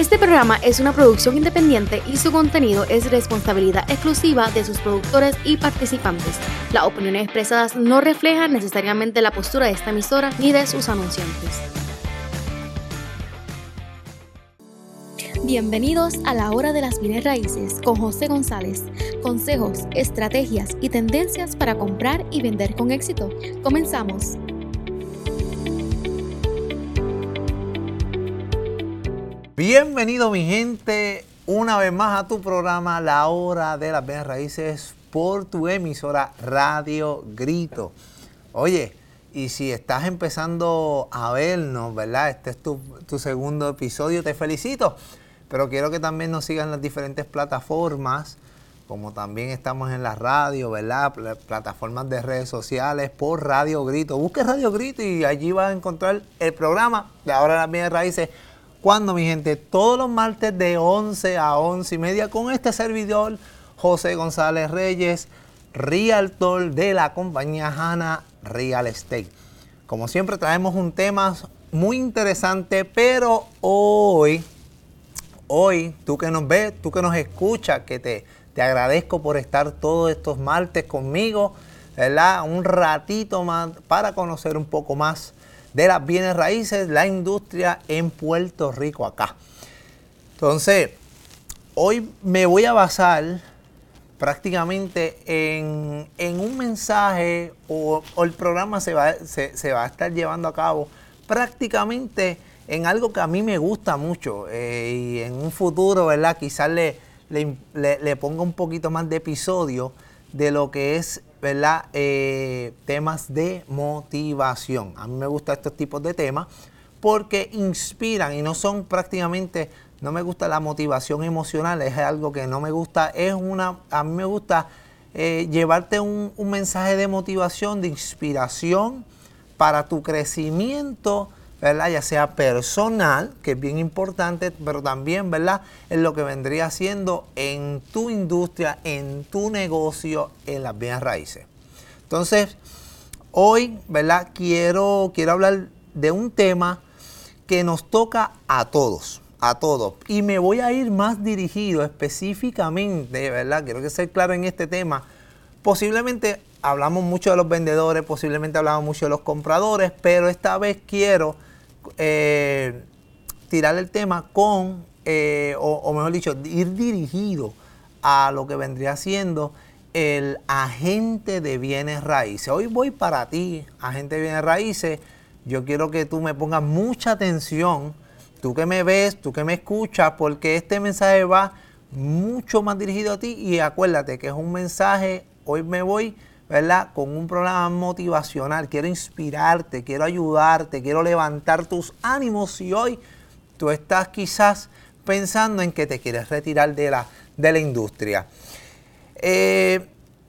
Este programa es una producción independiente y su contenido es responsabilidad exclusiva de sus productores y participantes. Las opiniones expresadas no reflejan necesariamente la postura de esta emisora ni de sus anunciantes. Bienvenidos a la Hora de las Bienes Raíces con José González. Consejos, estrategias y tendencias para comprar y vender con éxito. Comenzamos. Bienvenido mi gente, una vez más a tu programa La Hora de las Bienes Raíces por tu emisora Radio Grito. Oye, y si estás empezando a vernos, ¿verdad? Este es tu segundo episodio, te felicito. Pero quiero que también nos sigan en las diferentes plataformas, como también estamos en la radio, ¿verdad? Plataformas de redes sociales por Radio Grito. Busque Radio Grito y allí vas a encontrar el programa de La Hora de las Bienes Raíces. Cuando, mi gente, todos los martes de 11 a 11 y media con este servidor, José González Reyes, Realtor de la compañía Hanna Real Estate. Como siempre traemos un tema muy interesante, pero hoy, tú que nos ves, tú que nos escuchas, que te agradezco por estar todos estos martes conmigo, ¿verdad? Un ratito más para conocer un poco más de las bienes raíces, la industria en Puerto Rico acá. Entonces, hoy me voy a basar prácticamente en un mensaje o el programa se va a estar llevando a cabo prácticamente en algo que a mí me gusta mucho y en un futuro, ¿verdad? Quizás le ponga un poquito más de episodio de lo que es, ¿verdad? Temas de motivación. A mí me gustan estos tipos de temas porque inspiran y no son prácticamente, no me gusta la motivación emocional, es algo que no me gusta, a mí me gusta llevarte un mensaje de motivación, de inspiración para tu crecimiento, ¿verdad? Ya sea personal, que es bien importante, pero también, ¿verdad? En lo que vendría siendo en tu industria, en tu negocio, en las bienes raíces. Entonces, hoy, ¿verdad? Quiero hablar de un tema que nos toca a todos. Y me voy a ir más dirigido específicamente, ¿verdad? Quiero que sea claro en este tema. Posiblemente hablamos mucho de los vendedores, posiblemente hablamos mucho de los compradores, pero esta vez quiero tirar el tema con, o mejor dicho, ir dirigido a lo que vendría siendo el agente de bienes raíces. Hoy voy para ti, agente de bienes raíces. Yo quiero que tú me pongas mucha atención, tú que me ves, tú que me escuchas, porque este mensaje va mucho más dirigido a ti y acuérdate que es un mensaje, hoy me voy, ¿verdad? Con un programa motivacional. Quiero inspirarte, quiero ayudarte, quiero levantar tus ánimos. Si hoy tú estás quizás pensando en que te quieres retirar de la industria. El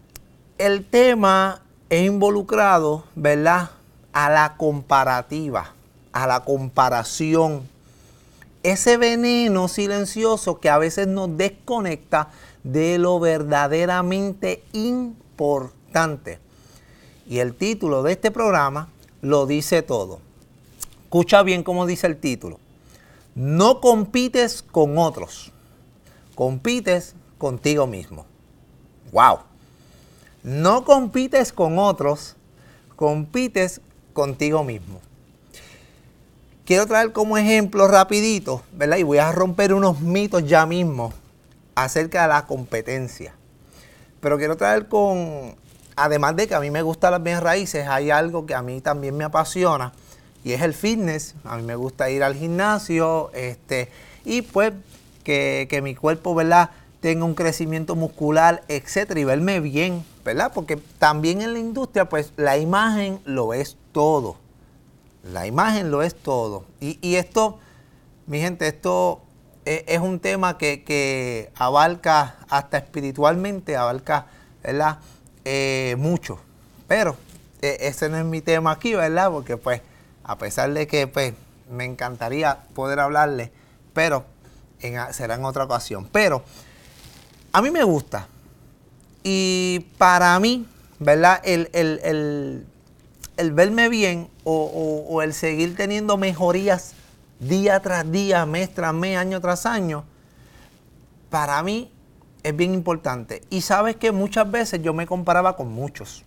tema es involucrado, ¿verdad? A la comparativa, a la comparación. Ese veneno silencioso que a veces nos desconecta de lo verdaderamente importante. Y el título de este programa lo dice todo. Escucha bien cómo dice el título. No compites con otros, compites contigo mismo. ¡Wow! No compites con otros, compites contigo mismo. Quiero traer como ejemplo rapidito, ¿verdad? Y voy a romper unos mitos ya mismo acerca de la competencia. Pero quiero traer además de que a mí me gustan las bienes raíces, hay algo que a mí también me apasiona y es el fitness. A mí me gusta ir al gimnasio y pues que mi cuerpo, ¿verdad?, tenga un crecimiento muscular, etcétera, y verme bien, ¿verdad? Porque también en la industria, pues la imagen lo es todo. La imagen lo es todo. Y esto, mi gente, esto es un tema que abarca hasta espiritualmente, abarca, ¿verdad?, mucho. Pero ese no es mi tema aquí, ¿verdad? Porque pues, a pesar de que pues me encantaría poder hablarle, pero será en otra ocasión. Pero a mí me gusta. Y para mí, ¿verdad? El verme bien o el seguir teniendo mejorías día tras día, mes tras mes, año tras año, para mí es bien importante. Y sabes que muchas veces yo me comparaba con muchos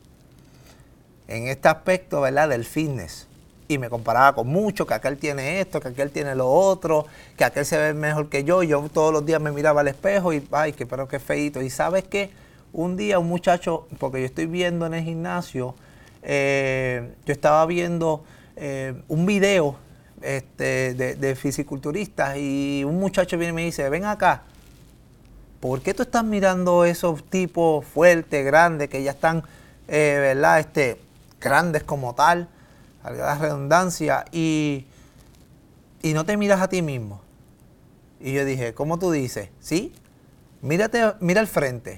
en este aspecto, ¿verdad?, del fitness. Y me comparaba con muchos, que aquel tiene esto, que aquel tiene lo otro, que aquel se ve mejor que yo. Yo todos los días me miraba al espejo y, ay, pero qué feíto. Y sabes qué, un día un muchacho, porque yo estoy viendo en el gimnasio, yo estaba viendo un video de fisiculturistas y un muchacho viene y me dice, ven acá, ¿por qué tú estás mirando esos tipos fuertes, grandes, que ya están, ¿verdad? Grandes como tal, a la redundancia, y no te miras a ti mismo? Y yo dije, ¿cómo tú dices? Sí, mira al frente.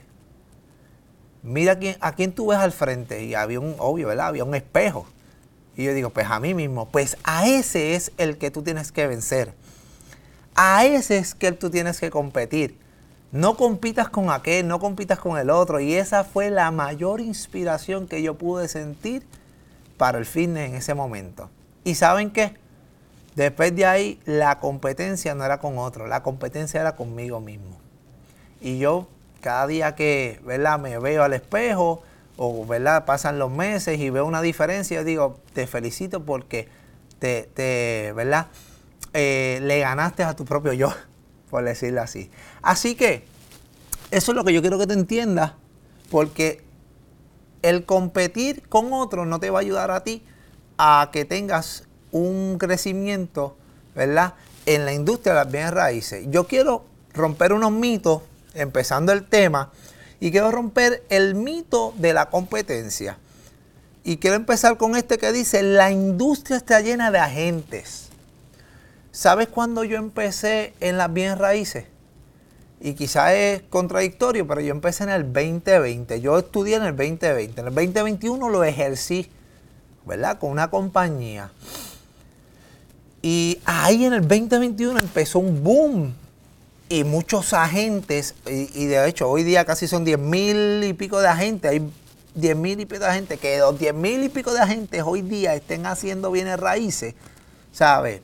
Mira a quién tú ves al frente. Y había había un espejo. Y yo digo, pues a mí mismo. Pues a ese es el que tú tienes que vencer. A ese es que tú tienes que competir. No compitas con aquel, no compitas con el otro. Y esa fue la mayor inspiración que yo pude sentir para el fitness en ese momento. ¿Y saben qué? Después de ahí, la competencia no era con otro. La competencia era conmigo mismo. Y yo, cada día que, ¿verdad?, me veo al espejo, o, ¿verdad?, pasan los meses y veo una diferencia, yo digo, te felicito porque ¿verdad?, le ganaste a tu propio yo, por decirlo así. Así que eso es lo que yo quiero que te entiendas, porque el competir con otros no te va a ayudar a ti a que tengas un crecimiento, ¿verdad?, en la industria de las bienes raíces. Yo quiero romper unos mitos, empezando el tema, y quiero romper el mito de la competencia. Y quiero empezar con este que dice, la industria está llena de agentes. ¿Sabes cuándo yo empecé en las bienes raíces? Y quizás es contradictorio, pero yo empecé en el 2020. Yo estudié en el 2020. En el 2021 lo ejercí, ¿verdad?, con una compañía. Y ahí en el 2021 empezó un boom. Y muchos agentes, y de hecho hoy día casi son 10,000 y pico de agentes. Hay 10,000 y pico de agentes. Que los 10,000 y pico de agentes hoy día estén haciendo bienes raíces, ¿sabes?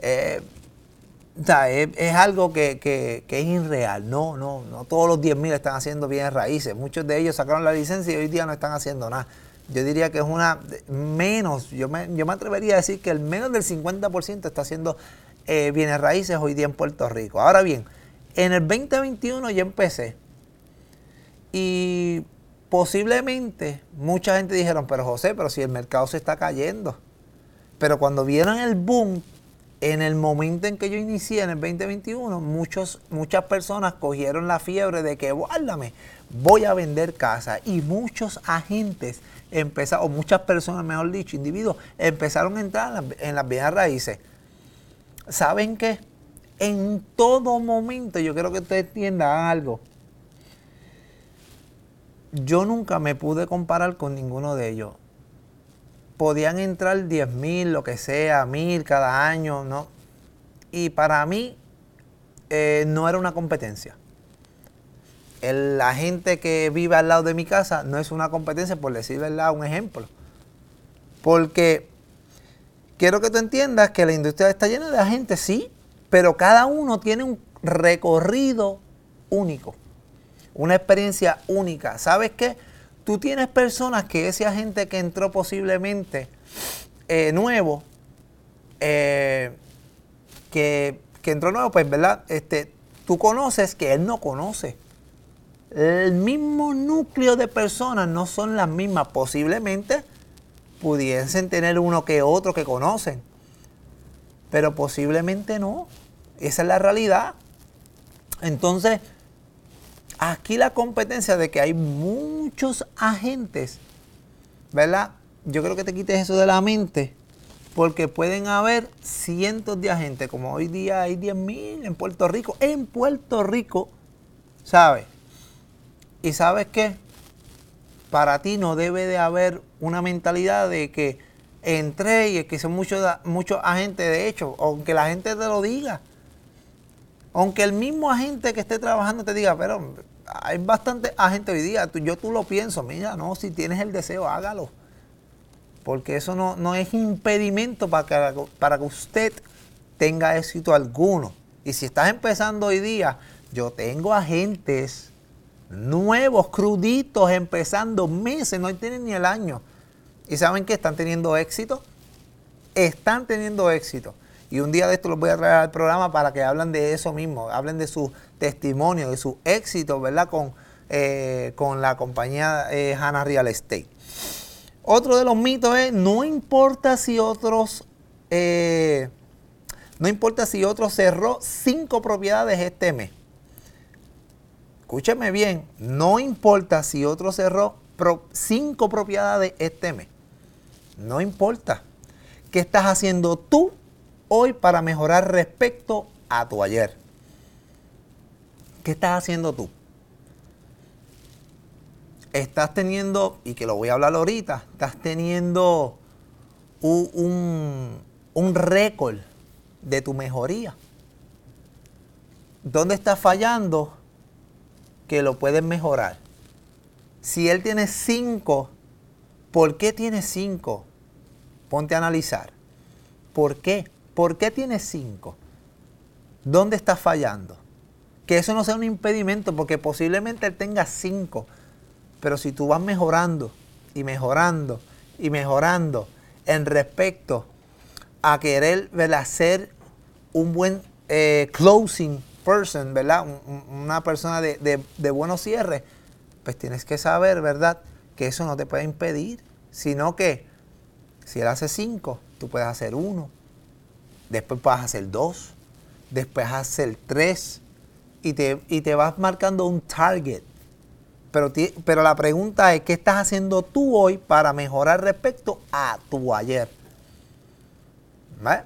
Es algo que es irreal. No todos los 10,000 están haciendo bienes raíces. Muchos de ellos sacaron la licencia y hoy día no están haciendo nada. Yo diría que es una menos, yo me atrevería a decir que el menos del 50% está haciendo bienes raíces hoy día en Puerto Rico. Ahora bien, en el 2021 yo empecé y posiblemente mucha gente dijeron, pero José, pero si el mercado se está cayendo. Pero cuando vieron el boom, en el momento en que yo inicié en el 2021, muchas personas cogieron la fiebre de que, guárdame, voy a vender casa. Y muchos agentes empezaron, o muchas personas, mejor dicho, individuos, empezaron a entrar en las bienes raíces. ¿Saben qué? En todo momento, yo quiero que ustedes entiendan algo. Yo nunca me pude comparar con ninguno de ellos. Podían entrar 10,000, lo que sea, 1,000 cada año, ¿no? Y para mí no era una competencia. La gente que vive al lado de mi casa no es una competencia, por decir verdad, un ejemplo. Porque quiero que tú entiendas que la industria está llena de agentes, sí, pero cada uno tiene un recorrido único, una experiencia única. ¿Sabes qué? Tú tienes personas que ese agente que entró posiblemente nuevo, que entró nuevo, pues, ¿verdad? Tú conoces que él no conoce. El mismo núcleo de personas no son las mismas. Posiblemente pudiesen tener uno que otro que conocen, pero posiblemente no. Esa es la realidad. Entonces, aquí la competencia de que hay muchos agentes, ¿verdad? Yo creo que te quites eso de la mente, porque pueden haber cientos de agentes, como hoy día hay 10,000 en Puerto Rico. En Puerto Rico, ¿sabes? ¿Y sabes qué? Para ti no debe de haber una mentalidad de que entré y es que son muchos agentes. De hecho, aunque la gente te lo diga, aunque el mismo agente que esté trabajando te diga, pero hay bastante agente hoy día, tú lo pienso, mira, no, si tienes el deseo, hágalo. Porque eso no es impedimento para que usted tenga éxito alguno. Y si estás empezando hoy día, yo tengo agentes nuevos, cruditos, empezando meses, no tienen ni el año. ¿Y saben qué? Están teniendo éxito. Están teniendo éxito. Y un día de esto los voy a traer al programa para que hablen de eso mismo, hablen de su testimonio, de su éxito, ¿verdad? Con la compañía Hanna Real Estate. Otro de los mitos es, no importa si otros cerró 5 propiedades este mes. Escúcheme bien, no importa si otro cerró 5 propiedades este mes. No importa. ¿Qué estás haciendo tú hoy para mejorar respecto a tu ayer? ¿Qué estás haciendo tú? Estás teniendo, y que lo voy a hablar ahorita, estás teniendo un récord de tu mejoría. ¿Dónde estás fallando? Que lo puedes mejorar. Si él tiene 5, ¿por qué tiene 5? Ponte a analizar. ¿Por qué? ¿Por qué tiene 5? ¿Dónde estás fallando? Que eso no sea un impedimento, porque posiblemente él tenga 5. Pero si tú vas mejorando y mejorando y mejorando en respecto a querer, ¿verdad?, ser un buen closing person, ¿verdad?, una persona de buenos cierres, pues tienes que saber, ¿verdad?, que eso no te puede impedir, sino que si él hace 5, tú puedes hacer 1, después vas a hacer 2, después vas a hacer 3 y te vas marcando un target. Pero la pregunta es, ¿qué estás haciendo tú hoy para mejorar respecto a tu ayer? ¿Vale?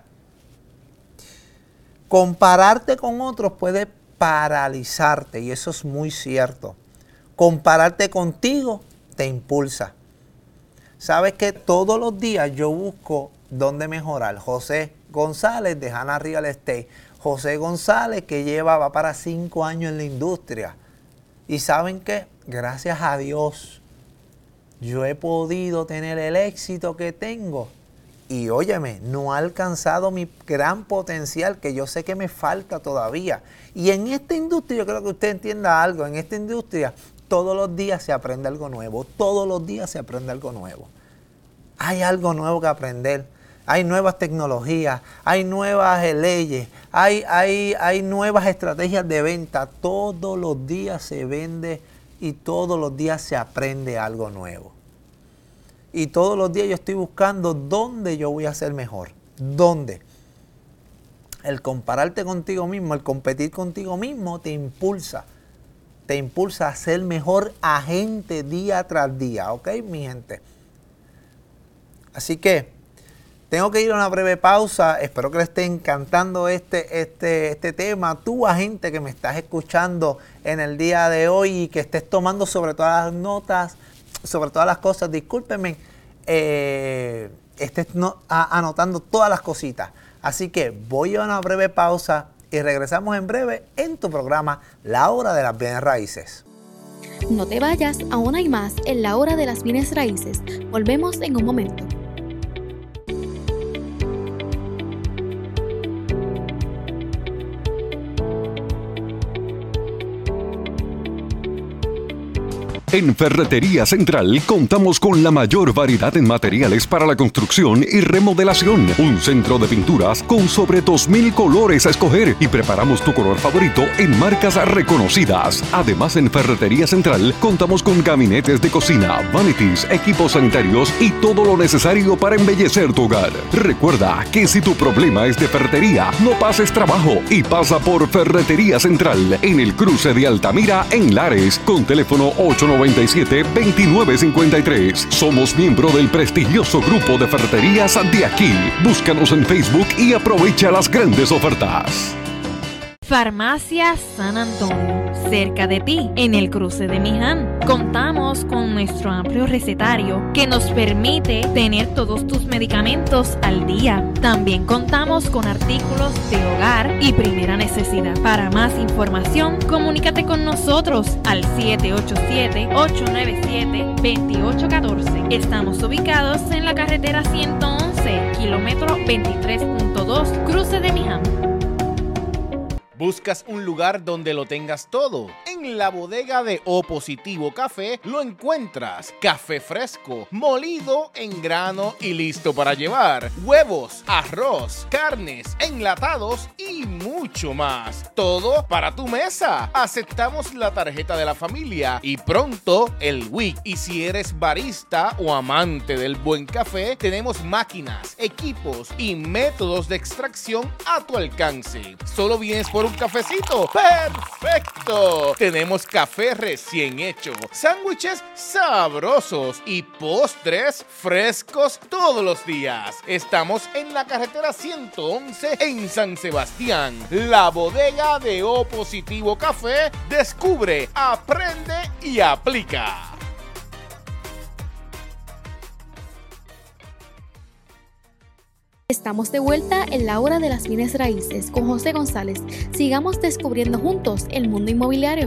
Compararte con otros puede paralizarte, y eso es muy cierto. Compararte contigo te impulsa. Sabes que todos los días yo busco dónde mejorar. José González de Hanna Real Estate. José González que va para 5 años en la industria. Y ¿saben qué? Gracias a Dios, yo he podido tener el éxito que tengo. Y óyeme, no ha alcanzado mi gran potencial, que yo sé que me falta todavía. Y en esta industria, yo creo que usted entienda algo, en esta industria todos los días se aprende algo nuevo, todos los días se aprende algo nuevo. Hay algo nuevo que aprender, hay nuevas tecnologías, hay nuevas leyes, hay nuevas estrategias de venta. Todos los días se vende y todos los días se aprende algo nuevo. Y todos los días yo estoy buscando dónde yo voy a ser mejor. ¿Dónde? El compararte contigo mismo, el competir contigo mismo te impulsa. Te impulsa a ser mejor agente día tras día. ¿Ok, mi gente? Así que tengo que ir a una breve pausa. Espero que les esté encantando este tema. Tú, agente que me estás escuchando en el día de hoy y que estés tomando sobre todas las notas, sobre todas las cosas, discúlpenme, estés anotando todas las cositas. Así que voy a una breve pausa y regresamos en breve en tu programa La Hora de las Bienes Raíces. No te vayas, aún hay más en La Hora de las Bienes Raíces. Volvemos en un momento. En Ferretería Central contamos con la mayor variedad en materiales para la construcción y remodelación. Un centro de pinturas con sobre 2,000 colores a escoger y preparamos tu color favorito en marcas reconocidas. Además, en Ferretería Central contamos con gabinetes de cocina, vanities, equipos sanitarios y todo lo necesario para embellecer tu hogar. Recuerda que si tu problema es de ferretería, no pases trabajo y pasa por Ferretería Central en el cruce de Altamira en Lares con teléfono 897-2953. Somos miembro del prestigioso grupo de ferreterías de aquí. Búscanos en Facebook y aprovecha las grandes ofertas. Farmacia San Antonio. cerca de ti, en el cruce de Miján. Contamos con nuestro amplio recetario que nos permite tener todos tus medicamentos al día. También contamos con artículos de hogar y primera necesidad. Para más información, comunícate con nosotros al 787-897-2814. Estamos ubicados en la carretera 111, kilómetro 23.2, cruce de Miján. ¿Buscas un lugar donde lo tengas todo? En la bodega de O Positivo Café lo encuentras. Café fresco, molido en grano y listo para llevar. Huevos, arroz, carnes, enlatados y mucho más. Todo para tu mesa. Aceptamos la tarjeta de la familia y pronto el WIC. Y si eres barista o amante del buen café, tenemos máquinas, equipos y métodos de extracción a tu alcance. Solo vienes por un cafecito. ¡Perfecto! Tenemos café recién hecho, sándwiches sabrosos y postres frescos todos los días. Estamos en la carretera 111 en San Sebastián. La bodega de O Positivo Café. Descubre, aprende y aplica. Estamos de vuelta en la hora de las bienes raíces con José González. Sigamos descubriendo juntos el mundo inmobiliario.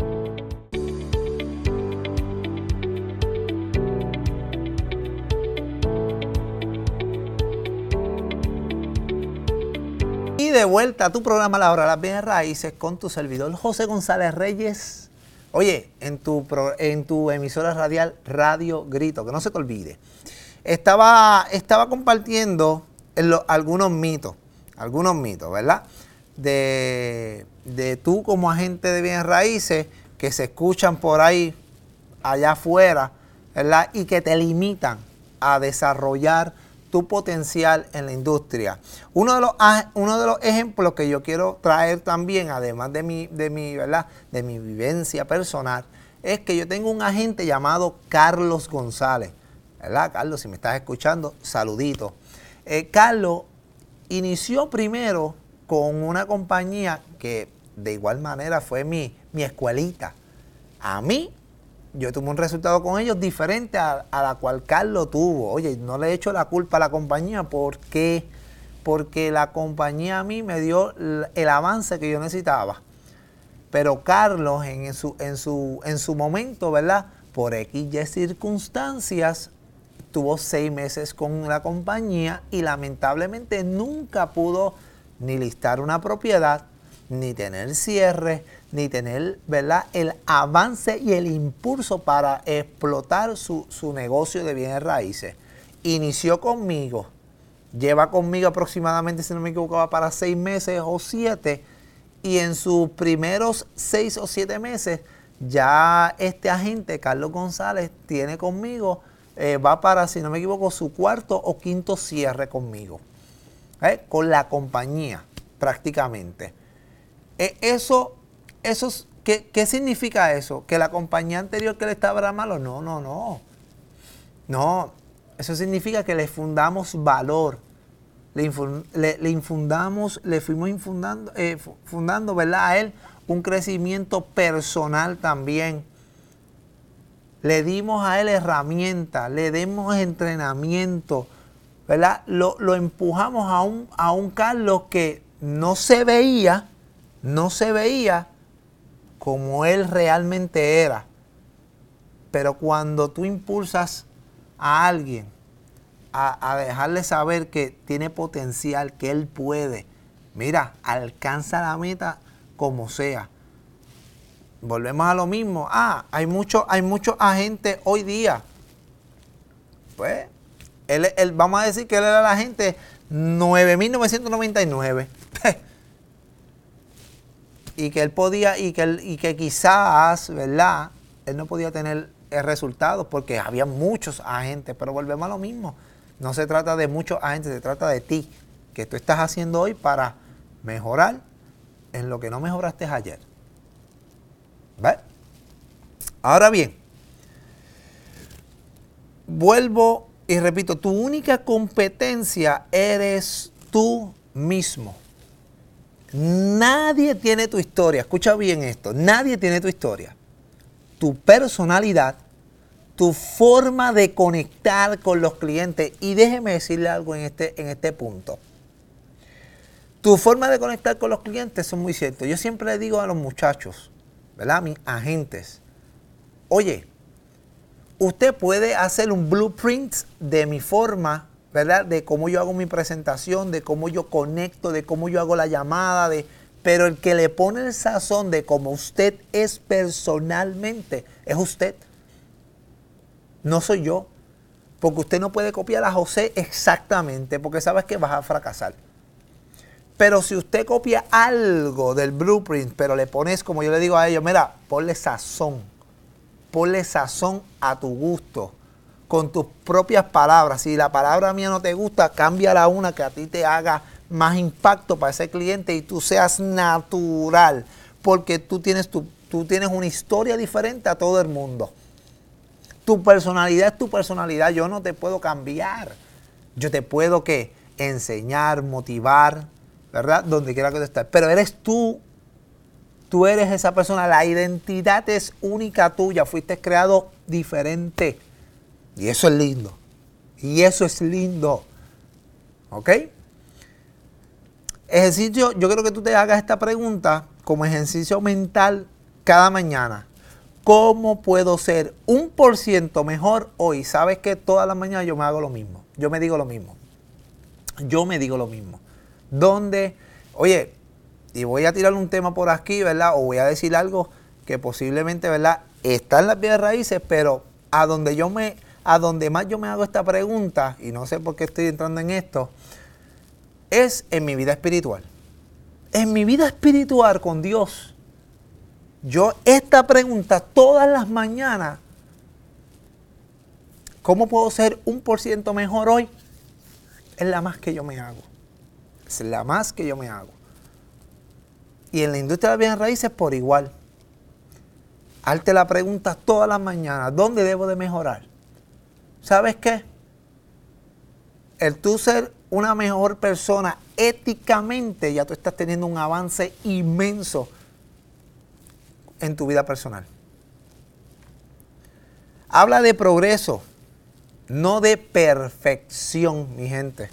Y de vuelta a tu programa La Hora de las Bienes Raíces con tu servidor José González Reyes. Oye, en tu emisora radial Radio Grito, que no se te olvide. Estaba compartiendo algunos mitos, ¿verdad? De tú como agente de bienes raíces que se escuchan por ahí, allá afuera, ¿verdad? Y que te limitan a desarrollar tu potencial en la industria. Uno de los ejemplos que yo quiero traer también, además de mi ¿verdad? De mi vivencia personal, es que yo tengo un agente llamado Carlos González. ¿Verdad, Carlos? Si me estás escuchando, saludito. Carlos inició primero con una compañía que de igual manera fue mi escuelita. A mí, yo tuve un resultado con ellos diferente a la cual Carlos tuvo. Oye, no le echo la culpa a la compañía. ¿Por qué? Porque la compañía a mí me dio el avance que yo necesitaba. Pero Carlos en su momento, ¿verdad? Por X y circunstancias, tuvo 6 meses con la compañía y lamentablemente nunca pudo ni listar una propiedad, ni tener cierre, ni tener, ¿verdad?, el avance y el impulso para explotar su negocio de bienes raíces. Inició conmigo, lleva conmigo aproximadamente, si no me equivoco, va para 6 meses o 7, y en sus primeros 6 o 7 meses ya este agente, Carlos González, tiene conmigo, va para, si no me equivoco, su 4º o 5º cierre conmigo, con la compañía prácticamente. ¿Qué significa eso? ¿Que la compañía anterior que le estaba era malo? No. Eso significa que le fundamos valor, le fuimos fundando, ¿verdad?, a él un crecimiento personal también. Le dimos a él herramientas, le dimos entrenamiento, ¿verdad? Lo empujamos a un Carlos que no se veía como él realmente era. Pero cuando tú impulsas a alguien a dejarle saber que tiene potencial, que él puede, mira, alcanza la meta como sea. Volvemos a lo mismo. Hay muchos agentes hoy día. Pues, vamos a decir que él era el agente 9.999. Y que él podía, y que quizás, ¿verdad?, él no podía tener resultados porque había muchos agentes. Pero volvemos a lo mismo. No se trata de muchos agentes, se trata de ti. Que tú estás haciendo hoy para mejorar en lo que no mejoraste ayer. ¿Ves? Ahora bien, vuelvo y repito, tu única competencia eres tú mismo. nadie tiene tu historia. Escucha bien esto. Nadie tiene tu historia. Tu personalidad, tu forma de conectar con los clientes. Y déjeme decirle algo en este punto. Tu forma de conectar con los clientes son muy ciertos. Yo siempre le digo a los muchachos, ¿verdad? A mis agentes, oye, usted puede hacer un blueprint de mi forma, ¿verdad? De cómo yo hago mi presentación, de cómo yo conecto, de cómo yo hago la llamada, pero el que le pone el sazón de cómo usted es personalmente, es usted. No soy yo. Porque usted no puede copiar a José exactamente, porque sabes que vas a fracasar. Pero si usted copia algo del blueprint, pero le pones, como yo le digo a ellos, mira, ponle sazón a tu gusto, con tus propias palabras. Si la palabra mía no te gusta, cámbiala a una que a ti te haga más impacto para ese cliente y tú seas natural, porque tú tienes una historia diferente a todo el mundo. Tu personalidad es tu personalidad, yo no te puedo cambiar. Yo te puedo enseñar, motivar, ¿verdad? Donde quiera que tú estés. Pero eres tú. Tú eres esa persona. La identidad es única tuya. Fuiste creado diferente. Y eso es lindo. Y eso es lindo. ¿Ok? Ejercicio, yo quiero que tú te hagas esta pregunta como ejercicio mental cada mañana. ¿Cómo puedo ser 1% mejor hoy? ¿Sabes que todas las mañanas yo me hago lo mismo? Yo me digo lo mismo. Donde, oye, y voy a tirar un tema por aquí, ¿verdad? O voy a decir algo que posiblemente, ¿verdad? Está en las bienes raíces, pero a donde más yo me hago esta pregunta, y no sé por qué estoy entrando en esto, es en mi vida espiritual. En mi vida espiritual con Dios. Yo esta pregunta todas las mañanas, ¿cómo puedo ser 1% mejor hoy? Es la más que yo me hago. Es la más que yo me hago. Y en la industria de las bienes raíces por igual. Hazte la pregunta todas las mañanas, ¿dónde debo de mejorar? ¿Sabes qué? El tú ser una mejor persona éticamente, ya tú estás teniendo un avance inmenso en tu vida personal. Habla de progreso, no de perfección, mi gente.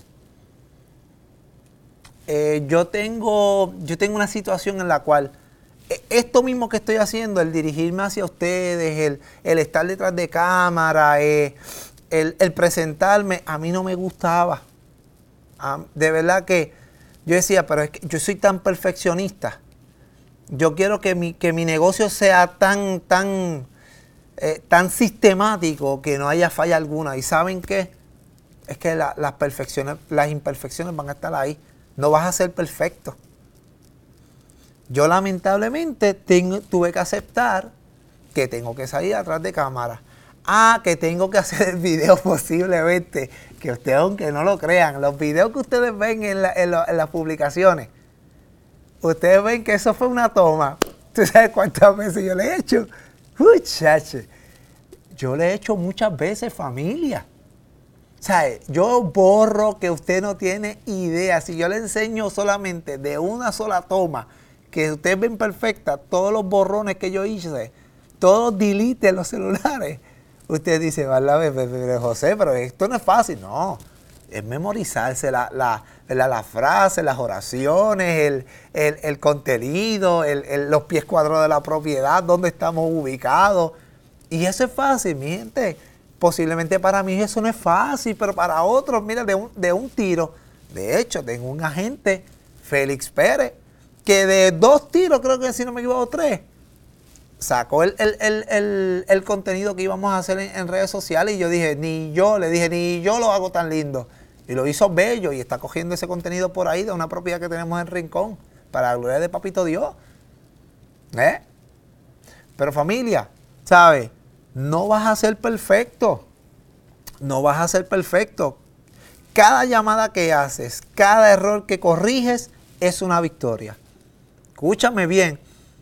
Yo tengo una situación en la cual esto mismo que estoy haciendo, el dirigirme hacia ustedes, el estar detrás de cámara, el presentarme, a mí no me gustaba. De verdad que yo decía, pero es que yo soy tan perfeccionista. Yo quiero que mi negocio sea tan sistemático que no haya falla alguna. ¿Y saben qué? Es que las imperfecciones van a estar ahí. No vas a ser perfecto. Yo lamentablemente tuve que aceptar que tengo que salir atrás de cámara. Que tengo que hacer el video posiblemente. Que ustedes, aunque no lo crean, los videos que ustedes ven en las publicaciones, ustedes ven que eso fue una toma. ¿Tú sabes cuántas veces yo le he hecho? Muchachos, yo le he hecho muchas veces, familia. ¿Sabe? Yo borro que usted no tiene idea. Si yo le enseño solamente de una sola toma, que ustedes ven perfecta, todos los borrones que yo hice, todos delete en los celulares, usted dice, ¿verdad, José? Pero esto no es fácil. No, es memorizarse la frase, las oraciones, el contenido, los pies cuadrados de la propiedad, dónde estamos ubicados. Y eso es fácil, mi gente. Posiblemente para mí eso no es fácil, pero para otros, mira, de un tiro. De hecho, tengo un agente, Félix Pérez, que de 2 tiros, creo que si no me equivoco, 3, sacó el contenido que íbamos a hacer en redes sociales y yo dije, ni yo lo hago tan lindo. Y lo hizo bello y está cogiendo ese contenido por ahí de una propiedad que tenemos en Rincón, para la gloria de Papito Dios. Pero familia, ¿sabes? No vas a ser perfecto. No vas a ser perfecto. Cada llamada que haces, cada error que corriges es una victoria. Escúchame bien.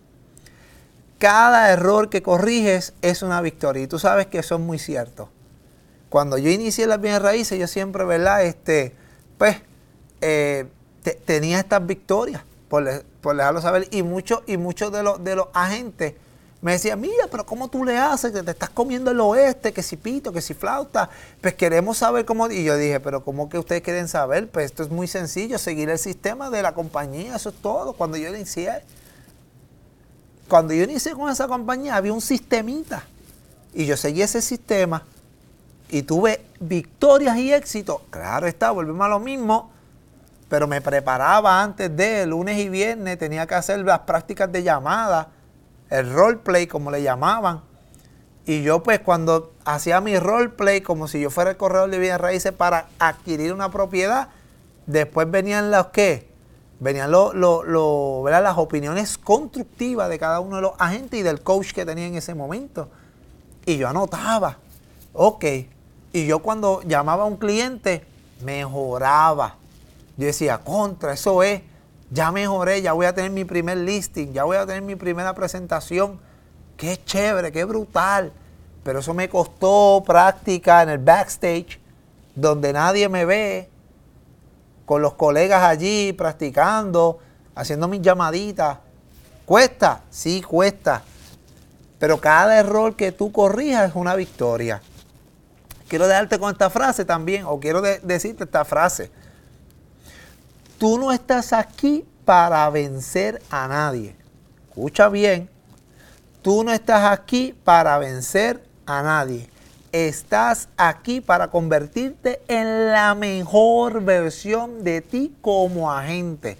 Cada error que corriges es una victoria. Y tú sabes que eso es muy cierto. Cuando yo inicié las bienes raíces, yo siempre, ¿verdad? Tenía estas victorias. por dejarlo saber. Y muchos de los agentes me decían, mira, pero ¿cómo tú le haces? Que te estás comiendo el oeste, que si pito, que si flauta. Pues queremos saber cómo. Y yo dije, pero ¿cómo que ustedes quieren saber? Pues esto es muy sencillo, seguir el sistema de la compañía, eso es todo. Cuando yo inicié con esa compañía había un sistemita. Y yo seguí ese sistema y tuve victorias y éxitos. Claro está, volvemos a lo mismo. Pero me preparaba antes de lunes y viernes, tenía que hacer las prácticas de llamada, el roleplay como le llamaban. Y yo pues cuando hacía mi roleplay como si yo fuera el corredor de bienes raíces para adquirir una propiedad, después venían los ¿qué? Venían ¿verdad? Las opiniones constructivas de cada uno de los agentes y del coach que tenía en ese momento. Y yo anotaba, ok. Y yo cuando llamaba a un cliente, mejoraba. Yo decía, contra, eso es, ya mejoré, ya voy a tener mi primer listing, ya voy a tener mi primera presentación. Qué chévere, qué brutal. Pero eso me costó práctica en el backstage, donde nadie me ve, con los colegas allí practicando, haciendo mis llamaditas. ¿Cuesta? Sí, cuesta. Pero cada error que tú corrijas es una victoria. Quiero dejarte con esta frase también, o quiero decirte esta frase. Tú no estás aquí para vencer a nadie. Escucha bien. Tú no estás aquí para vencer a nadie. Estás aquí para convertirte en la mejor versión de ti como agente.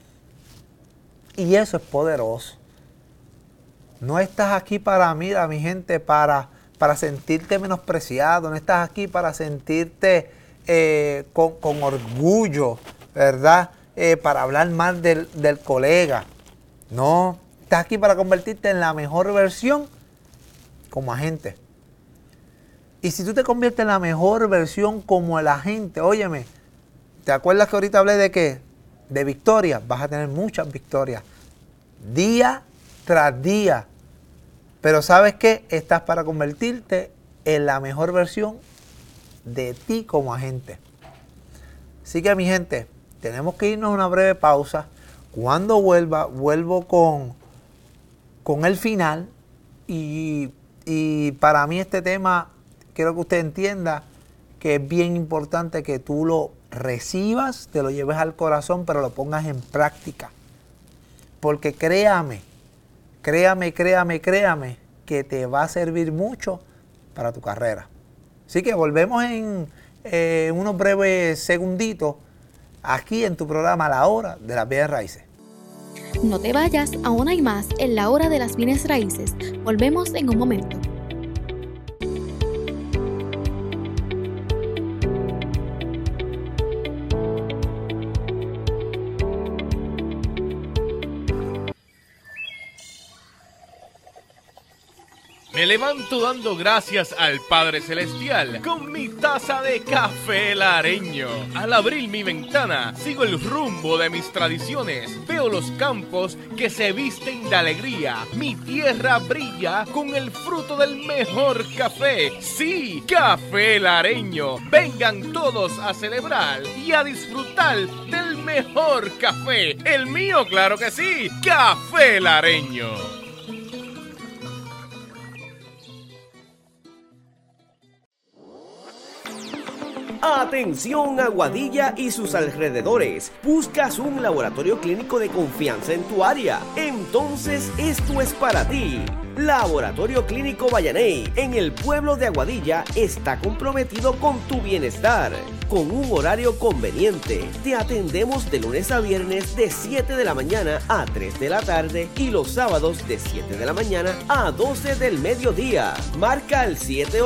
Y eso es poderoso. No estás aquí para, mira, mi gente, para sentirte menospreciado. No estás aquí para sentirte con orgullo, ¿verdad? Para hablar mal del colega. No, estás aquí para convertirte en la mejor versión como agente. Y si tú te conviertes en la mejor versión como el agente, óyeme, ¿te acuerdas que ahorita hablé de qué? De victorias. Vas a tener muchas victorias. Día tras día. Pero ¿sabes qué? Estás para convertirte en la mejor versión de ti como agente. Así que, mi gente, tenemos que irnos a una breve pausa. Cuando vuelvo con el final. Y para mí este tema, quiero que usted entienda que es bien importante que tú lo recibas, te lo lleves al corazón, pero lo pongas en práctica. Porque créame, que te va a servir mucho para tu carrera. Así que volvemos en unos breves segunditos aquí en tu programa La Hora de las Bienes Raíces. No te vayas, aún hay más en La Hora de las Bienes Raíces. Volvemos en un momento. Me levanto dando gracias al Padre Celestial con mi taza de café lareño. Al abrir mi ventana, sigo el rumbo de mis tradiciones. Veo los campos que se visten de alegría. Mi tierra brilla con el fruto del mejor café. Sí, café lareño. Vengan todos a celebrar y a disfrutar del mejor café. El mío, claro que sí, café lareño. Atención Aguadilla y sus alrededores. ¿Buscas un laboratorio clínico de confianza en tu área? Entonces esto es para ti. Laboratorio Clínico Vallaney en el pueblo de Aguadilla está comprometido con tu bienestar. Con un horario conveniente, te atendemos de lunes a viernes de 7 de la mañana a 3 de la tarde y los sábados de 7 de la mañana a 12 del mediodía. Marca el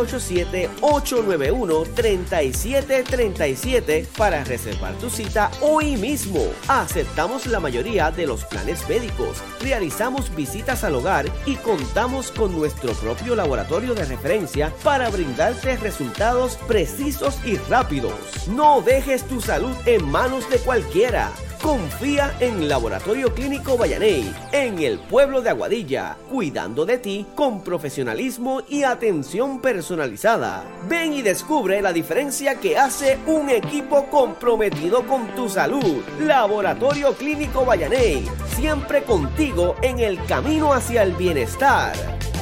787-891-3737 para reservar tu cita hoy mismo. Aceptamos la mayoría de los planes médicos, realizamos visitas al hogar y contamos con nuestro propio laboratorio de referencia para brindarte resultados precisos y rápidos. No dejes tu salud en manos de cualquiera. Confía en Laboratorio Clínico Vallaney, en el pueblo de Aguadilla, cuidando de ti con profesionalismo y atención personalizada. Ven y descubre la diferencia que hace un equipo comprometido con tu salud. Laboratorio Clínico Vallaney, siempre contigo en el camino hacia el bienestar.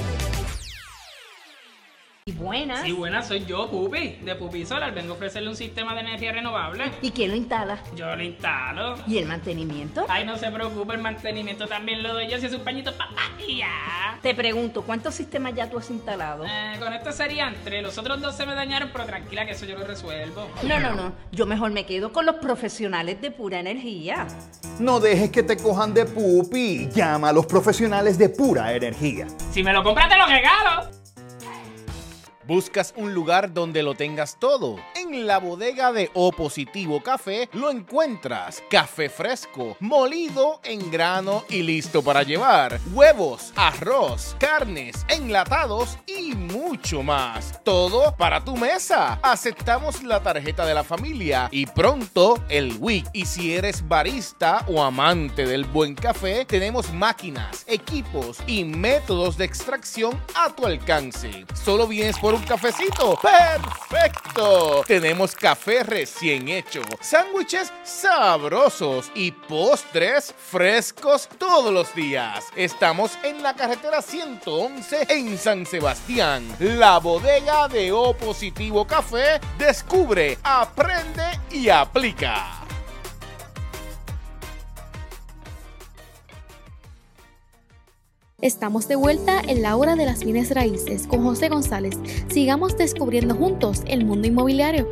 Buenas. Sí, buenas, soy yo, Pupi, de Pupi Solar. Vengo a ofrecerle un sistema de energía renovable. ¿Y quién lo instala? Yo lo instalo. ¿Y el mantenimiento? Ay, no se preocupe, el mantenimiento también lo doy yo. Si es un pañito, papá, y ya. Te pregunto, ¿cuántos sistemas ya tú has instalado? Con esto serían 3. Los otros 2 se me dañaron, pero tranquila que eso yo lo resuelvo. No. Yo mejor me quedo con los profesionales de Pura Energía. No dejes que te cojan de pupi. Llama a los profesionales de Pura Energía. Si me lo compras, te lo regalo. ¿Buscas un lugar donde lo tengas todo? En la bodega de O Positivo Café lo encuentras. Café fresco, molido en grano y listo para llevar. Huevos, arroz, carnes, enlatados y mucho más. Todo para tu mesa. Aceptamos la tarjeta de la familia y pronto el WIC. Y si eres barista o amante del buen café, tenemos máquinas, equipos y métodos de extracción a tu alcance. Solo vienes por un cafecito. ¡Perfecto! Tenemos café recién hecho, sándwiches sabrosos y postres frescos todos los días. Estamos en la carretera 111 en San Sebastián. La bodega de O Positivo Café. Descubre, aprende y aplica. Estamos de vuelta en la hora de las bienes raíces con José González. Sigamos descubriendo juntos el mundo inmobiliario.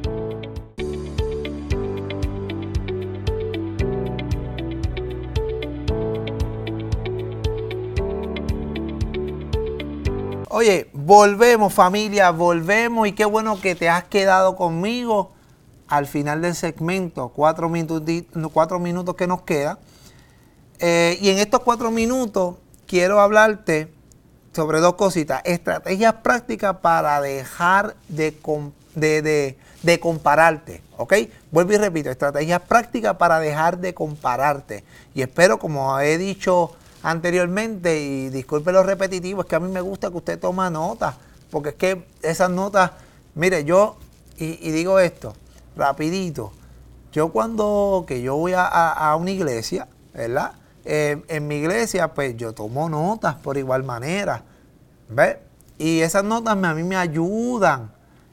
Oye, volvemos familia, volvemos y qué bueno que te has quedado conmigo al final del segmento, 4 minutos que nos quedan. Y en estos 4 minutos quiero hablarte sobre 2 cositas. Estrategias prácticas para dejar de compararte, ¿ok? Vuelvo y repito, estrategias prácticas para dejar de compararte. Y espero, como he dicho anteriormente, y disculpe lo repetitivo, es que a mí me gusta que usted toma notas, porque es que esas notas, mire, yo, y digo esto, rapidito, yo cuando yo voy a una iglesia, ¿verdad? En mi iglesia, pues yo tomo notas por igual manera, ¿ves? Y esas notas a mí me ayudan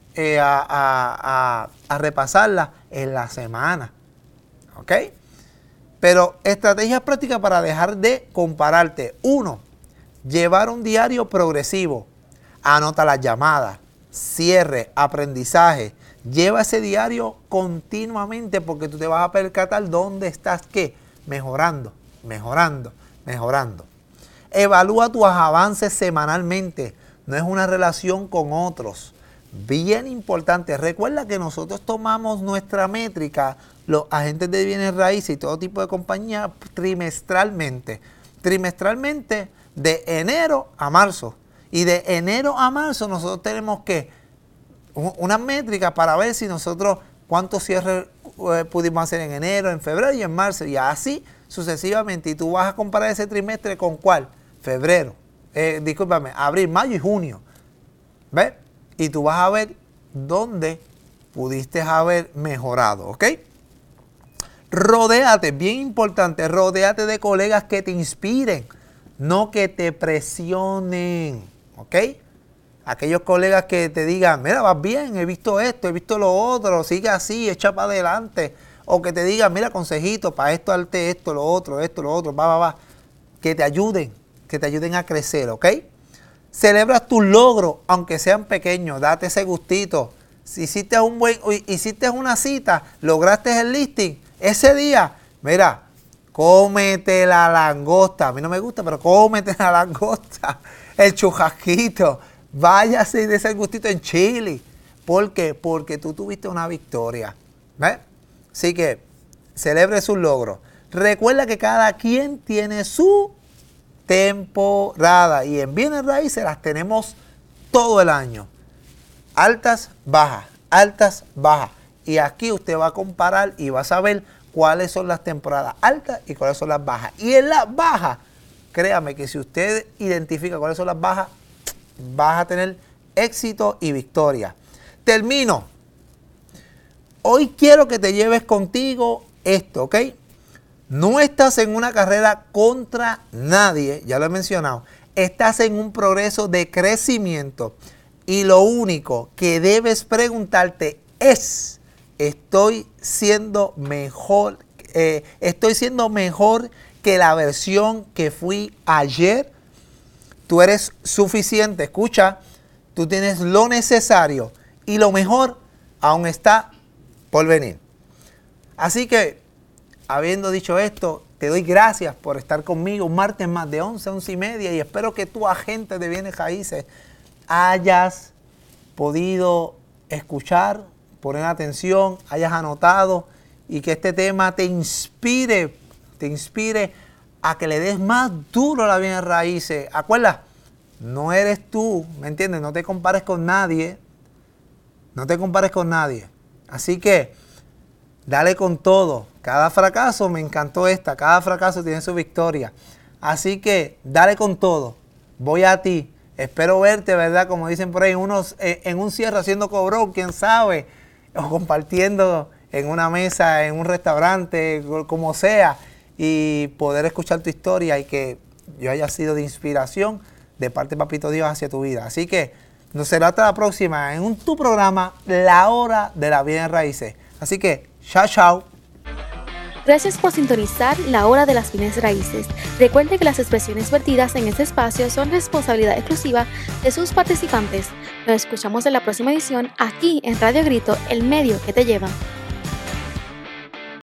a repasarlas en la semana, ¿ok? Pero estrategias prácticas para dejar de compararte. 1, llevar un diario progresivo. Anota las llamadas, cierre, aprendizaje. Lleva ese diario continuamente porque tú te vas a percatar dónde estás, ¿qué? Mejorando. Evalúa tus avances semanalmente. No es una relación con otros. Bien importante. Recuerda que nosotros tomamos nuestra métrica, los agentes de bienes raíces y todo tipo de compañías, trimestralmente. Trimestralmente de enero a marzo. Y de enero a marzo nosotros tenemos que una métrica para ver si nosotros cuántos cierres pudimos hacer en enero, en febrero y en marzo. Y así sucesivamente. Y tú vas a comparar ese trimestre con ¿cuál? Febrero. Abril, mayo y junio. ¿Ves? Y tú vas a ver dónde pudiste haber mejorado, ¿ok? Rodéate, bien importante, rodéate de colegas que te inspiren, no que te presionen, ¿ok? Aquellos colegas que te digan, mira, vas bien, he visto esto, he visto lo otro, sigue así, echa para adelante. O que te digan, mira, consejito, para esto, arte, esto, lo otro, va. Que te ayuden a crecer, ¿ok? Celebras tus logros, aunque sean pequeños, date ese gustito. Si hiciste una cita, lograste el listing, ese día, mira, cómete la langosta. A mí no me gusta, pero cómete la langosta, el churrasquito. Váyase y dése el gustito en Chile. ¿Por qué? Porque tú tuviste una victoria. ¿Ves? Así que celebre sus logros. Recuerda que cada quien tiene su temporada y en bienes raíces las tenemos todo el año. Altas, bajas. Y aquí usted va a comparar y va a saber cuáles son las temporadas altas y cuáles son las bajas. Y en las bajas, créame que si usted identifica cuáles son las bajas, vas a tener éxito y victoria. Termino. Hoy quiero que te lleves contigo esto, ¿ok? No estás en una carrera contra nadie, ya lo he mencionado. Estás en un progreso de crecimiento y lo único que debes preguntarte es, ¿estoy siendo mejor que la versión que fui ayer? Tú eres suficiente, escucha, tú tienes lo necesario y lo mejor aún está por venir. Así que, habiendo dicho esto, te doy gracias por estar conmigo un martes más de 11 a 11:30 y espero que tú, agente de bienes raíces, hayas podido escuchar, poner atención, hayas anotado y que este tema te inspire a que le des más duro a la bienes raíces. Acuérdate, no eres tú, ¿me entiendes? No te compares con nadie. No te compares con nadie. Así que, dale con todo. Cada fracaso, me encantó esta, cada fracaso tiene su victoria. Así que, dale con todo. Voy a ti. Espero verte, ¿verdad? Como dicen por ahí, unos en un cierre haciendo cobrón, quién sabe. O compartiendo en una mesa, en un restaurante, como sea. Y poder escuchar tu historia y que yo haya sido de inspiración de parte de Papito Dios hacia tu vida. Así que nos será hasta la próxima en tu programa La Hora de las Bienes Raíces. Así que, chao, chao. Gracias por sintonizar La Hora de las Bienes Raíces. Recuerde que las expresiones vertidas en este espacio son responsabilidad exclusiva de sus participantes. Nos escuchamos en la próxima edición aquí en Radio Grito, el medio que te lleva.